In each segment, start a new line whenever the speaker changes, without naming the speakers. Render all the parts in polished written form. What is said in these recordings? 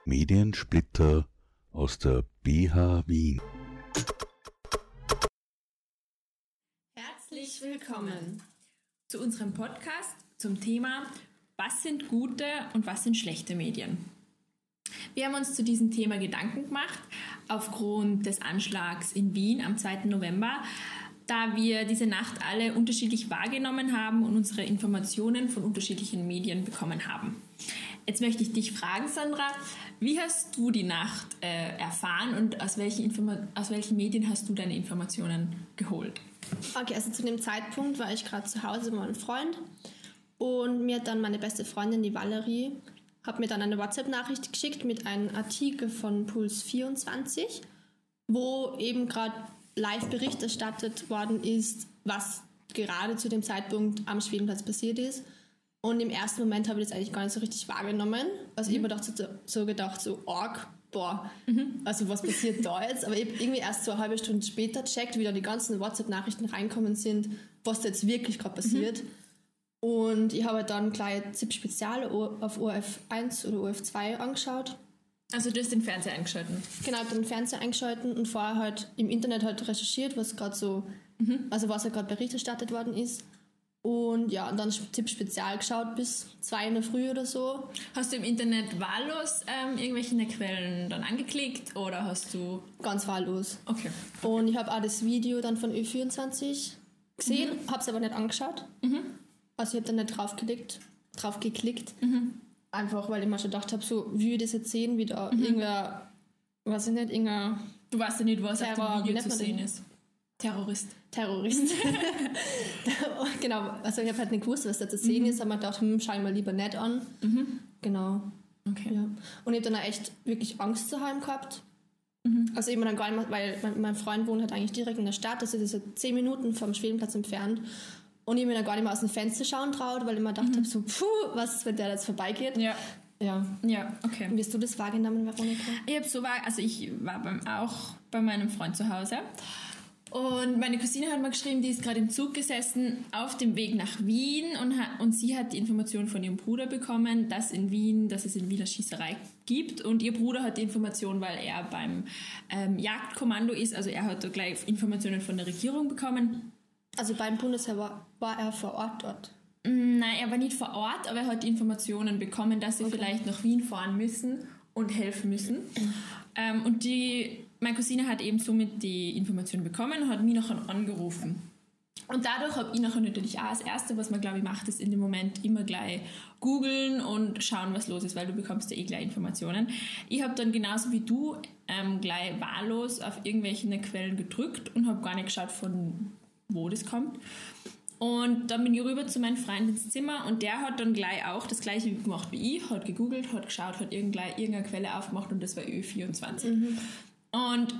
Mediensplitter aus der BH Wien.
Herzlich willkommen zu unserem Podcast zum Thema: Was sind gute und was sind schlechte Medien? Wir haben uns zu diesem Thema Gedanken gemacht aufgrund des Anschlags in Wien am 2. November, da wir diese Nacht alle unterschiedlich wahrgenommen haben und unsere Informationen von unterschiedlichen Medien bekommen haben. Jetzt möchte ich dich fragen, Sandra, wie hast du die Nacht erfahren und aus welchen Medien hast du deine Informationen geholt?
Okay, also zu dem Zeitpunkt war ich gerade zu Hause mit meinem Freund und mir hat dann meine beste Freundin, die Valerie, hat mir dann eine WhatsApp-Nachricht geschickt mit einem Artikel von Puls 24, wo eben gerade live Bericht erstattet worden ist, was gerade zu dem Zeitpunkt am Schwedenplatz passiert ist. Und im ersten Moment habe ich das eigentlich gar nicht so richtig wahrgenommen. Also ich habe mir gedacht, also was passiert da jetzt? Aber ich habe irgendwie erst so eine halbe Stunde später gecheckt, wie da die ganzen WhatsApp-Nachrichten reinkommen sind, was da jetzt wirklich gerade passiert. Und ich habe dann gleich ZIP Spezial auf ORF1 oder ORF2 angeschaut.
Also du hast den Fernseher eingeschaltet?
Genau, ich habe den Fernseher eingeschaltet und vorher halt im Internet halt recherchiert, was gerade so, also was halt gerade Bericht erstattet worden ist. Und ja, und dann ZIP Spezial geschaut bis 2 in der Früh oder so.
Hast du im Internet wahllos irgendwelche Quellen dann angeklickt oder hast du... Ganz wahllos. Okay.
Und ich habe auch das Video dann von Ö24 gesehen, habe es aber nicht angeschaut. Also ich habe dann nicht drauf geklickt. Einfach, weil ich mir schon gedacht habe, so, wie ich das jetzt sehen, wie da irgendwer, weiß ich nicht,
Du weißt ja nicht, was auf dem Video zu sehen ist. Terrorist.
Genau, also ich habe halt nicht gewusst, was da zu sehen ist, aber ich dachte, schau ich mal lieber nicht an. Genau.
Okay.
Ja. Und ich habe dann auch echt wirklich Angst zu Hause gehabt. Also immer dann gar nicht mehr, weil mein Freund wohnt halt eigentlich direkt in der Stadt, also das ist 10 Minuten vom Schwedenplatz entfernt. Und ich habe mir dann gar nicht mehr aus dem Fenster schauen traut, weil ich mir gedacht habe, so, was ist, wenn der jetzt vorbeigeht? Ja,
okay.
Wie hast du das wahrgenommen, Veronika?
Ich war auch bei meinem Freund zu Hause. Und meine Cousine hat mir geschrieben, die ist gerade im Zug gesessen auf dem Weg nach Wien und sie hat die Information von ihrem Bruder bekommen, dass es in Wien eine Schießerei gibt. Und ihr Bruder hat die Information, weil er beim Jagdkommando ist, also er hat da gleich Informationen von der Regierung bekommen.
Also beim Bundesheer war er vor Ort dort?
Nein, er war nicht vor Ort, aber er hat die Informationen bekommen, dass sie vielleicht nach Wien fahren müssen und helfen müssen. Und meine Cousine hat eben somit die Information bekommen und hat mich nachher angerufen. Und dadurch habe ich nachher natürlich auch das Erste, was man, glaube ich, macht, ist in dem Moment immer gleich googeln und schauen, was los ist, weil du bekommst ja eh gleich Informationen. Ich habe dann genauso wie du gleich wahllos auf irgendwelche Quellen gedrückt und habe gar nicht geschaut, von wo das kommt. Und dann bin ich rüber zu meinem Freund ins Zimmer und der hat dann gleich auch das Gleiche gemacht wie ich, hat gegoogelt, hat geschaut, hat irgendeine Quelle aufgemacht und das war Ö24. Und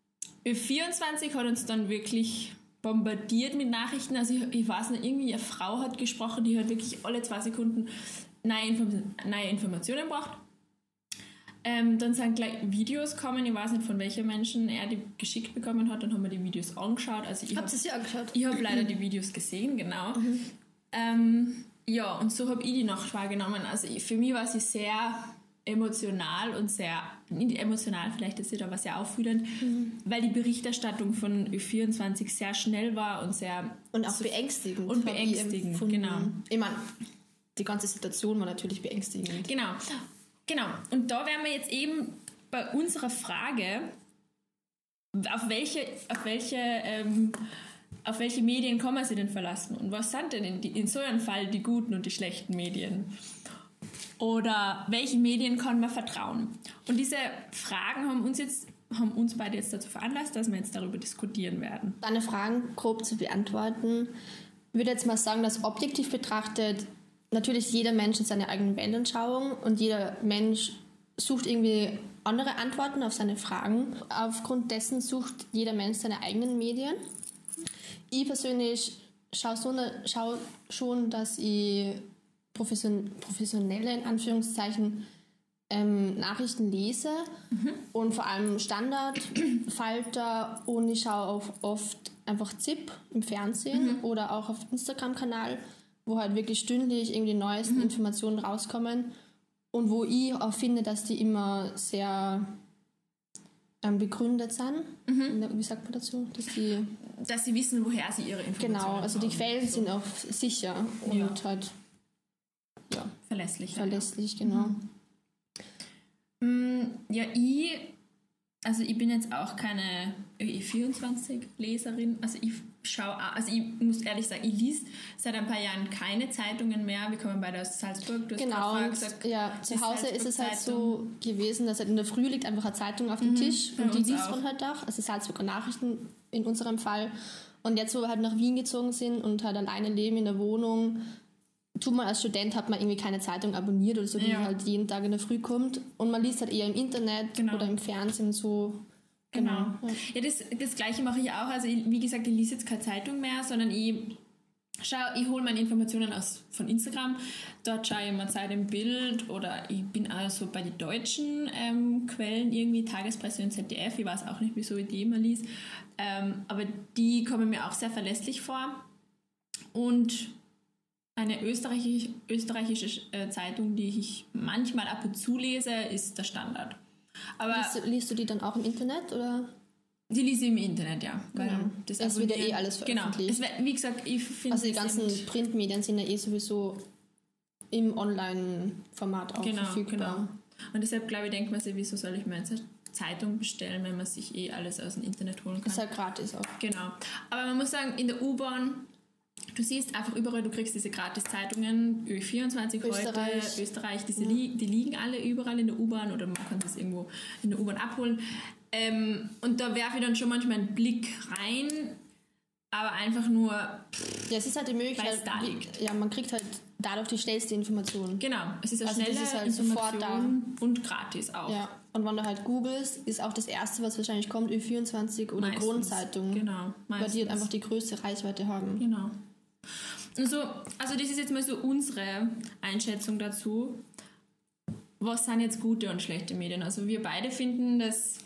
Ö24 hat uns dann wirklich bombardiert mit Nachrichten. Also ich weiß nicht, irgendwie eine Frau hat gesprochen, die hat wirklich alle 2 Sekunden neue Informationen gebracht. Dann sind gleich Videos gekommen, ich weiß nicht, von welchen Menschen er die geschickt bekommen hat, dann haben wir die Videos angeschaut. Also
Habt ihr sie angeschaut?
Ich habe leider die Videos gesehen, genau. Ja, und so habe ich die Nacht wahrgenommen. Also für mich war sie sehr emotional und sehr, nicht emotional vielleicht ist sie, aber sehr aufwühlend, weil die Berichterstattung von Ö24 sehr schnell war und sehr...
Und auch beängstigend.
Und beängstigend, genau.
Ich meine, die ganze Situation war natürlich beängstigend.
Genau. Und da wären wir jetzt eben bei unserer Frage, auf welche Medien kann man sich denn verlassen? Und was sind denn in so einem Fall die guten und die schlechten Medien? Oder welchen Medien kann man vertrauen? Und diese Fragen haben uns beide jetzt dazu veranlasst, dass wir jetzt darüber diskutieren werden.
Deine Fragen grob zu beantworten, ich würde jetzt mal sagen, dass objektiv betrachtet natürlich jeder Mensch hat seine eigene Weltanschauung und jeder Mensch sucht irgendwie andere Antworten auf seine Fragen. Aufgrund dessen sucht jeder Mensch seine eigenen Medien. Ich persönlich schaue schon, dass ich professionelle, in Anführungszeichen, Nachrichten lese und vor allem Standard, Falter, und ich schaue auch oft einfach ZIP im Fernsehen oder auch auf Instagram-Kanal, wo halt wirklich stündlich irgendwie die neuesten Informationen rauskommen. Und wo ich auch finde, dass die immer sehr begründet sind. Wie sagt man dazu?
Dass sie wissen, woher sie ihre Informationen
Genau, also die
haben.
Quellen sind auch sicher und halt
verlässlich.
verlässlich, genau.
Ja, ich bin jetzt auch keine ÖE24-Leserin. Also ich muss ehrlich sagen, ich lese seit ein paar Jahren keine Zeitungen mehr. Wir kommen beide aus Salzburg. Du hast
Genau,
vorher
und
gesagt,
zu Hause ist es halt
Salzburg-Zeitung.
so gewesen, dass halt in der Früh liegt einfach eine Zeitung auf dem Tisch
bei
und die
uns
liest
auch.
man halt auch, also Salzburger Nachrichten in unserem Fall. Und jetzt, wo wir halt nach Wien gezogen sind und halt alleine leben in der Wohnung, tut man als Student, hat man irgendwie keine Zeitung abonniert oder so, die halt jeden Tag in der Früh kommt. Und man liest halt eher im Internet oder im Fernsehen so.
Genau. Ja, das Gleiche mache ich auch. Also wie gesagt, ich lese jetzt keine Zeitung mehr, sondern ich hole meine Informationen von Instagram. Dort schaue ich immer Zeit im Bild oder ich bin also bei den deutschen Quellen irgendwie, Tagespresse und ZDF. Ich weiß auch nicht, wieso ich die immer lese. Aber die kommen mir auch sehr verlässlich vor. Und eine österreichische Zeitung, die ich manchmal ab und zu lese, ist der Standard. Aber
Liest du die dann auch im Internet, oder?
die lese ich im Internet, ja. Weil
Es wird ja alles veröffentlicht.
Genau. Wie gesagt, ich finde...
Also die ganzen Printmedien sind ja sowieso im Online-Format auch verfügbar.
Genau. Und deshalb, glaube ich, denkt man sich, wieso soll ich mir jetzt eine Zeitung bestellen, wenn man sich alles aus dem Internet holen kann.
Ist halt gratis auch.
Genau. Aber man muss sagen, in der U-Bahn, du siehst einfach überall, du kriegst diese Gratis-Zeitungen, Ö24 heute, Österreich, die liegen alle überall in der U-Bahn oder man kann das irgendwo in der U-Bahn abholen. Und da werfe ich dann schon manchmal einen Blick rein, aber einfach nur,
ja, es ist halt die Möglichkeit,
da liegt.
Ja, man kriegt halt dadurch die schnellste Information.
Genau, es ist eine
Also
schnelle
das ist halt
Information
sofort da.
und gratis auch.
Ja, und wenn du halt googelst, ist auch das Erste, was wahrscheinlich kommt, Ö24 oder
Meistens.
Kronenzeitung.
Genau,
weil die halt einfach die größte Reichweite haben.
Genau. Und so, also das ist jetzt mal so unsere Einschätzung dazu. Was sind jetzt gute und schlechte Medien? Also wir beide finden, dass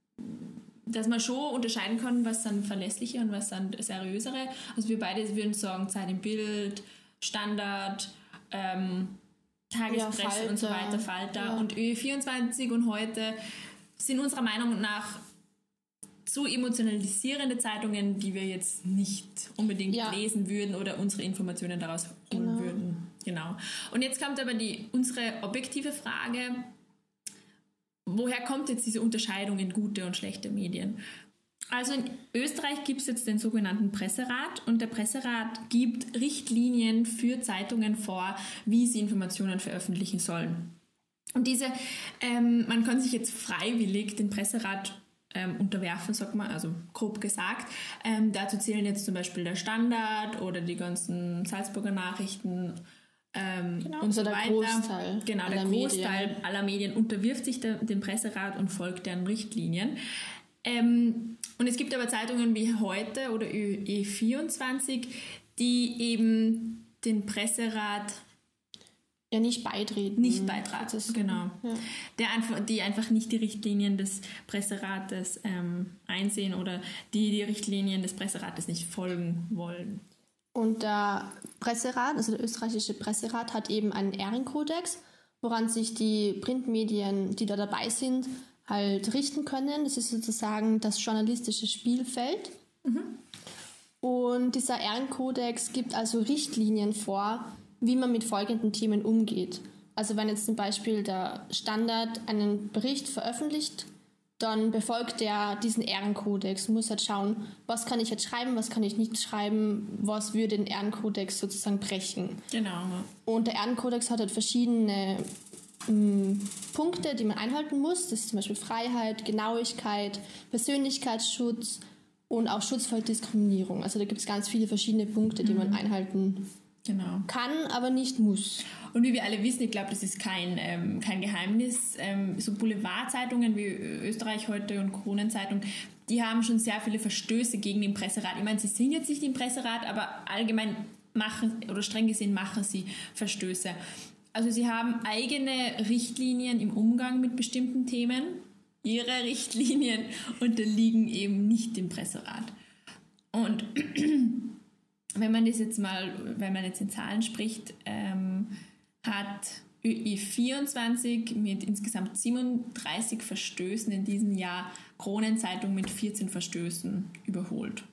man schon unterscheiden kann, was sind verlässliche und was sind seriösere. Also wir beide würden sagen, Zeit im Bild, Standard, Tagespresse und so weiter, Falter.
Ja.
Und Ö24 und heute sind unserer Meinung nach so emotionalisierende Zeitungen, die wir jetzt nicht unbedingt lesen würden oder unsere Informationen daraus holen würden. Genau. Und jetzt kommt aber unsere objektive Frage, woher kommt jetzt diese Unterscheidung in gute und schlechte Medien? Also in Österreich gibt es jetzt den sogenannten Presserat und der Presserat gibt Richtlinien für Zeitungen vor, wie sie Informationen veröffentlichen sollen. Und man kann sich jetzt freiwillig den Presserat unterwerfen, sagt man, also grob gesagt. Dazu zählen jetzt zum Beispiel der Standard oder die ganzen Salzburger Nachrichten und so weiter.
Großteil
genau, der Großteil aller Medien unterwirft sich dem Presserat und folgt deren Richtlinien. Und es gibt aber Zeitungen wie heute oder E24, die eben den Presserat
nicht beitreten.
Nicht beitraten, genau. Ja. Die einfach nicht die Richtlinien des Presserates einsehen oder die Richtlinien des Presserates nicht folgen wollen.
Und der Presserat, also der österreichische Presserat, hat eben einen Ehrenkodex, woran sich die Printmedien, die da dabei sind, halt richten können. Das ist sozusagen das journalistische Spielfeld. Und dieser Ehrenkodex gibt also Richtlinien vor, wie man mit folgenden Themen umgeht. Also wenn jetzt zum Beispiel der Standard einen Bericht veröffentlicht, dann befolgt er diesen Ehrenkodex, muss halt schauen, was kann ich jetzt schreiben, was kann ich nicht schreiben, was würde den Ehrenkodex sozusagen brechen.
Genau.
Und der Ehrenkodex hat halt verschiedene Punkte, die man einhalten muss. Das ist zum Beispiel Freiheit, Genauigkeit, Persönlichkeitsschutz und auch Schutz vor Diskriminierung. Also da gibt es ganz viele verschiedene Punkte, die man einhalten kann, aber nicht muss.
Und wie wir alle wissen, ich glaube, das ist kein Geheimnis, so Boulevardzeitungen wie Österreich heute und Kronenzeitung, die haben schon sehr viele Verstöße gegen den Presserat. Ich meine, sie sind jetzt nicht im Presserat, aber allgemein streng gesehen machen sie Verstöße. Also sie haben eigene Richtlinien im Umgang mit bestimmten Themen. Ihre Richtlinien unterliegen eben nicht dem Presserat. Und wenn man jetzt in Zahlen spricht, hat Ö24 mit insgesamt 37 Verstößen in diesem Jahr Kronenzeitung mit 14 Verstößen überholt.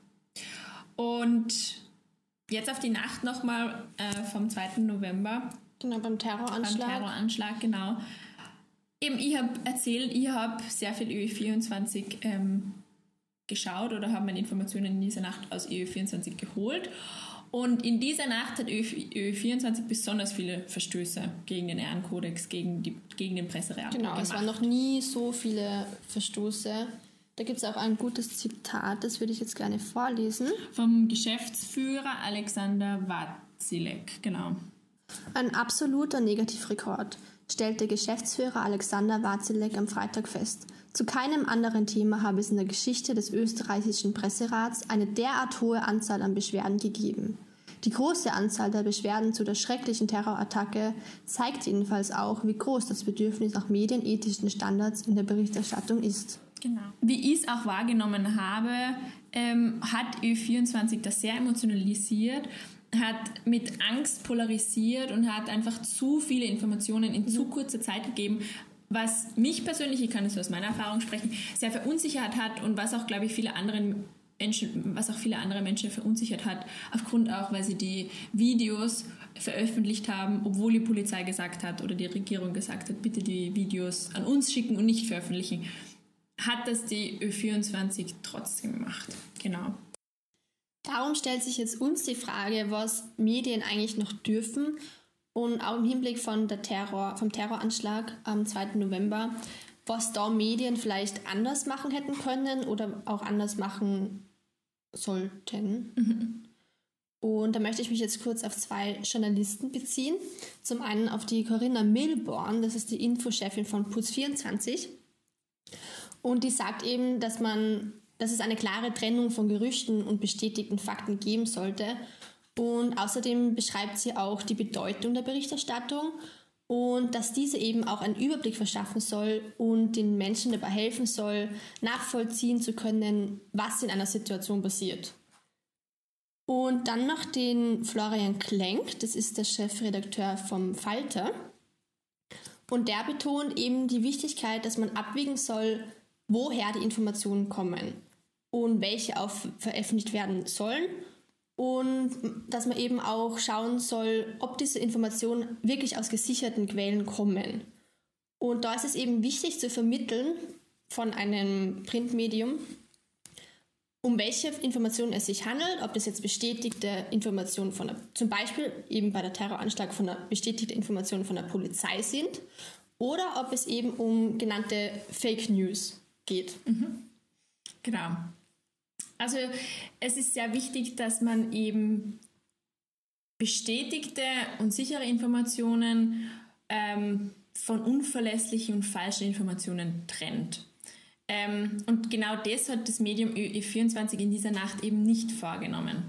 Und jetzt auf die Nacht nochmal vom 2. November.
Genau, beim Terroranschlag.
Genau. Eben, ich habe erzählt, ich habe sehr viel Ö24 geschaut oder habe meine Informationen in dieser Nacht aus Ö24 geholt. Und in dieser Nacht hat Ö24 besonders viele Verstöße gegen den Ehrenkodex, gegen den Presserat
gemacht. Genau, es waren noch nie so viele Verstöße. Da gibt es auch ein gutes Zitat, das würde ich jetzt gerne vorlesen.
Vom Geschäftsführer Alexander Wazilek, genau.
Ein absoluter Negativrekord, stellte Geschäftsführer Alexander Wazilek am Freitag fest. Zu keinem anderen Thema habe es in der Geschichte des österreichischen Presserats eine derart hohe Anzahl an Beschwerden gegeben. Die große Anzahl der Beschwerden zu der schrecklichen Terrorattacke zeigt jedenfalls auch, wie groß das Bedürfnis nach medienethischen Standards in der Berichterstattung ist.
Genau. Wie ich es auch wahrgenommen habe, hat Ö24 das sehr emotionalisiert, hat mit Angst polarisiert und hat einfach zu viele Informationen in zu kurzer Zeit gegeben, was mich persönlich, ich kann es aus meiner Erfahrung sprechen, sehr verunsichert hat und was auch, glaube ich, viele andere Menschen verunsichert hat, aufgrund auch, weil sie die Videos veröffentlicht haben, obwohl die Polizei gesagt hat oder die Regierung gesagt hat, bitte die Videos an uns schicken und nicht veröffentlichen, hat das die Ö24 trotzdem gemacht. Genau.
Darum stellt sich jetzt uns die Frage, was Medien eigentlich noch dürfen. Und auch im Hinblick vom Terroranschlag am 2. November, was da Medien vielleicht anders machen hätten können oder auch anders machen sollten. Mhm. Und da möchte ich mich jetzt kurz auf 2 Journalisten beziehen. Zum einen auf die Corinna Milborn, das ist die Infochefin von Puls24. Und die sagt eben, dass es eine klare Trennung von Gerüchten und bestätigten Fakten geben sollte. Und außerdem beschreibt sie auch die Bedeutung der Berichterstattung und dass diese eben auch einen Überblick verschaffen soll und den Menschen dabei helfen soll, nachvollziehen zu können, was in einer Situation passiert. Und dann noch den Florian Klenk, das ist der Chefredakteur vom Falter. Und der betont eben die Wichtigkeit, dass man abwägen soll, woher die Informationen kommen und welche auch veröffentlicht werden sollen. Und dass man eben auch schauen soll, ob diese Informationen wirklich aus gesicherten Quellen kommen. Und da ist es eben wichtig zu vermitteln von einem Printmedium, um welche Informationen es sich handelt, ob das jetzt bestätigte Informationen zum Beispiel eben bei der Terroranschlag bestätigte Informationen von der Polizei sind oder ob es eben um genannte Fake News geht.
Mhm. Genau. Also es ist sehr wichtig, dass man eben bestätigte und sichere Informationen von unverlässlichen und falschen Informationen trennt. Und genau das hat das Medium Ö24 in dieser Nacht eben nicht vorgenommen.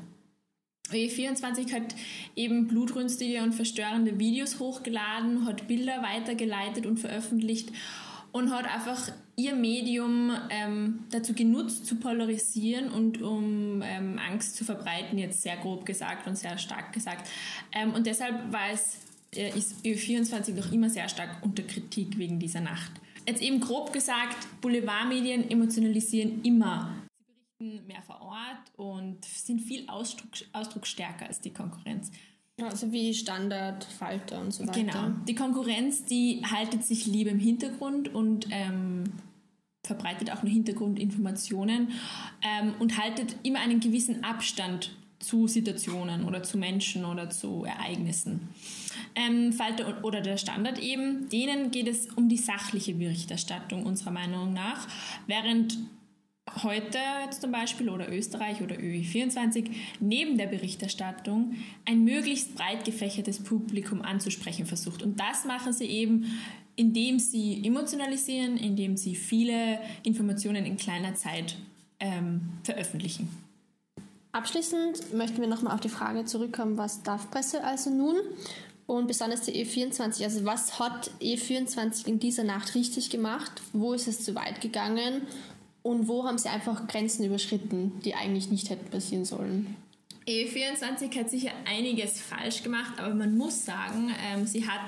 Ö24 hat eben blutrünstige und verstörende Videos hochgeladen, hat Bilder weitergeleitet und veröffentlicht und hat einfach ihr Medium dazu genutzt, zu polarisieren und um Angst zu verbreiten, jetzt sehr grob gesagt und sehr stark gesagt. Und deshalb ist Ö24 noch immer sehr stark unter Kritik wegen dieser Nacht. Jetzt eben grob gesagt, Boulevardmedien emotionalisieren immer. Sie berichten mehr vor Ort und sind viel ausdrucksstärker als die Konkurrenz.
Also wie Standard, Falter und so weiter.
Genau. Die Konkurrenz, die haltet sich lieber im Hintergrund und verbreitet auch nur Hintergrundinformationen und haltet immer einen gewissen Abstand zu Situationen oder zu Menschen oder zu Ereignissen. Falter oder der Standard eben, denen geht es um die sachliche Berichterstattung unserer Meinung nach, während heute jetzt zum Beispiel oder Österreich oder Ö24 neben der Berichterstattung ein möglichst breit gefächertes Publikum anzusprechen versucht. Und das machen sie eben, indem sie emotionalisieren, indem sie viele Informationen in kleiner Zeit veröffentlichen.
Abschließend möchten wir nochmal auf die Frage zurückkommen, was darf Presse also nun? Und besonders die E24, also was hat E24 in dieser Nacht richtig gemacht? Wo ist es zu weit gegangen? Und wo haben sie einfach Grenzen überschritten, die eigentlich nicht hätten passieren sollen?
E24 hat sicher einiges falsch gemacht, aber man muss sagen, sie hat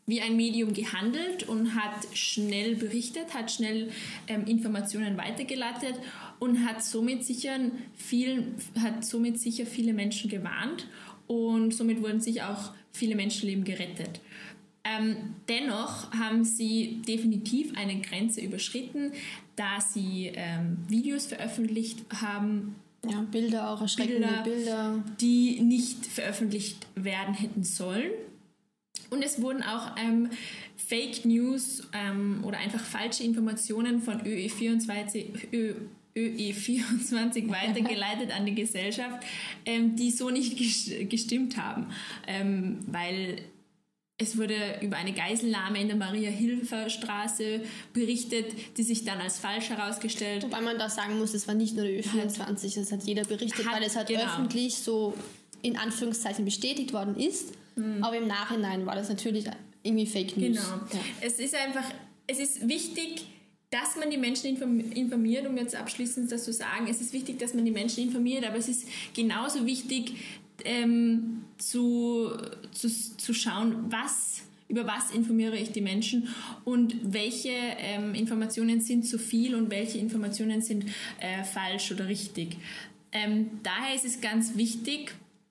wie ein Medium gehandelt und hat schnell berichtet, hat schnell Informationen weitergeleitet und hat somit sicher viele Menschen gewarnt und somit wurden sicher auch viele Menschenleben gerettet. Dennoch haben sie definitiv eine Grenze überschritten, da sie Videos veröffentlicht haben,
Ja, Bilder auch, erschreckende Bilder,
die nicht veröffentlicht werden hätten sollen. Und es wurden auch Fake News oder einfach falsche Informationen von ÖE24 weitergeleitet an die Gesellschaft, die so nicht gestimmt haben, weil es wurde über eine Geiselnahme in der Maria-Hilfer-Straße berichtet, die sich dann als falsch herausgestellt.
Wobei man da sagen muss, es war nicht nur der Ö24, das hat jeder berichtet, weil es halt öffentlich so in Anführungszeichen bestätigt worden ist. Aber im Nachhinein war das natürlich irgendwie Fake News.
Genau. Ja. Es ist wichtig, dass man die Menschen informiert, um jetzt abschließend das zu sagen, es ist wichtig, dass man die Menschen informiert, aber es ist genauso wichtig, zu schauen, über was informiere ich die Menschen und welche Informationen sind zu viel und welche Informationen sind falsch oder richtig. Daher ist es ganz wichtig,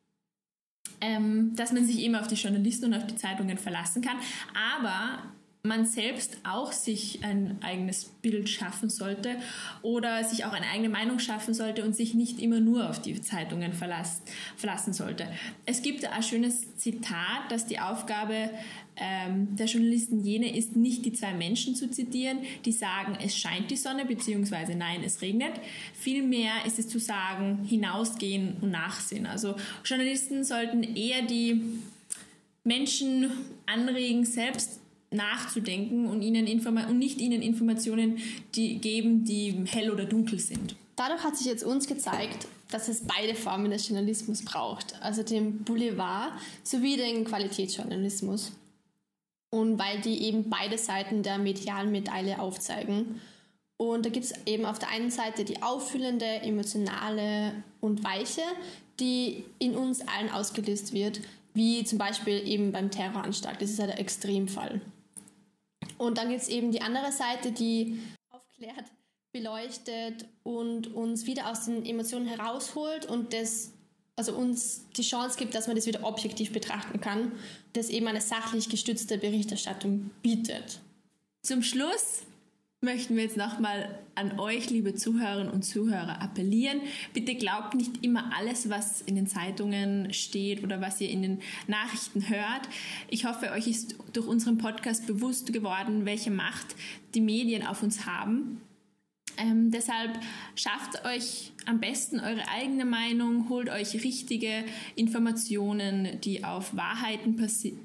dass man sich eben auf die Journalisten und auf die Zeitungen verlassen kann, aber man selbst auch sich ein eigenes Bild schaffen sollte oder sich auch eine eigene Meinung schaffen sollte und sich nicht immer nur auf die Zeitungen verlassen sollte. Es gibt ein schönes Zitat, dass die Aufgabe der Journalisten jene ist, nicht die zwei Menschen zu zitieren, die sagen, es scheint die Sonne, beziehungsweise nein, es regnet. Vielmehr ist es zu sagen, hinausgehen und nachsehen. Also Journalisten sollten eher die Menschen anregen, selbst nachzudenken und nicht ihnen Informationen geben, die hell oder dunkel sind.
Dadurch hat sich jetzt uns gezeigt, dass es beide Formen des Journalismus braucht, also den Boulevard sowie den Qualitätsjournalismus. Und weil die eben beide Seiten der medialen Medaille aufzeigen. Und da gibt es eben auf der einen Seite die auffüllende, emotionale und weiche, die in uns allen ausgelöst wird, wie zum Beispiel eben beim Terroranschlag. Das ist ja der Extremfall. Und dann gibt es eben die andere Seite, die aufklärt, beleuchtet und uns wieder aus den Emotionen herausholt und uns die Chance gibt, dass man das wieder objektiv betrachten kann, das eben eine sachlich gestützte Berichterstattung bietet.
Zum Schluss möchten wir jetzt nochmal an euch, liebe Zuhörerinnen und Zuhörer, appellieren. Bitte glaubt nicht immer alles, was in den Zeitungen steht oder was ihr in den Nachrichten hört. Ich hoffe, euch ist durch unseren Podcast bewusst geworden, welche Macht die Medien auf uns haben. Deshalb schafft euch am besten eure eigene Meinung, holt euch richtige Informationen, die auf Wahrheiten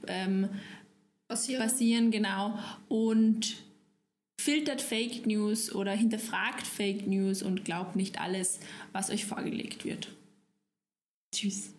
basieren, genau, und filtert Fake News oder hinterfragt Fake News und glaubt nicht alles, was euch vorgelegt wird. Tschüss.